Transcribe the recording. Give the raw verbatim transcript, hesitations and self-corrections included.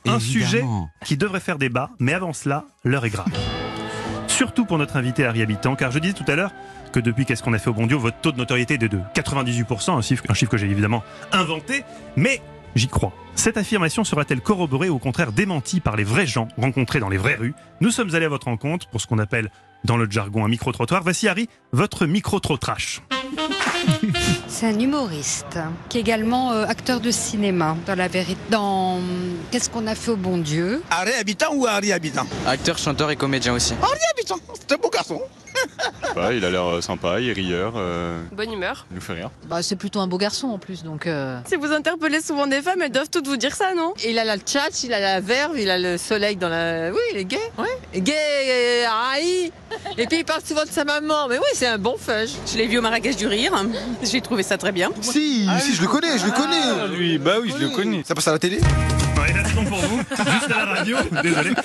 Un Évidemment. sujet qui devrait faire débat, mais avant cela, l'heure est grave. Surtout pour notre invité Harry Habitant, car je disais tout à l'heure que depuis Qu'est-ce qu'on a fait au bon Dieu, votre taux de notoriété est de quatre-vingt-dix-huit pour cent, un chiffre, un chiffre que j'ai évidemment inventé, mais j'y crois. Cette affirmation sera-t-elle corroborée ou au contraire démentie par les vrais gens rencontrés dans les vraies rues? Nous sommes allés à votre rencontre pour ce qu'on appelle dans le jargon un micro-trottoir. Voici Harry, votre micro-trot-trash. C'est un humoriste qui est également euh, acteur de cinéma dans la vérité. Dans Qu'est-ce qu'on a fait au bon Dieu? Harry Habitant ou Harry Habitant? Acteur, chanteur et comédien aussi. Harry Habitant, c'est un beau garçon. Ouais, il a l'air sympa, il est rieur, euh, Bonne humeur. il nous fait rire. Bah, c'est plutôt un beau garçon en plus, donc... Euh... Si vous interpellez souvent des femmes, elles doivent toutes vous dire ça, non? Il a la tchatch, il a la verve, il a le soleil dans la... Oui, il est gay. Ouais. Gay, euh, Harry. Et puis il parle souvent de sa maman. Mais oui, c'est un bon fudge. Je l'ai vu au Marrakech du Rire. J'ai trouvé ça très bien. Si, si, je le connais, je le connais. lui, bah oui, je le connais. Ça passe à la télé? Ouais, là, c'est bon pour vous, juste à la radio, désolé.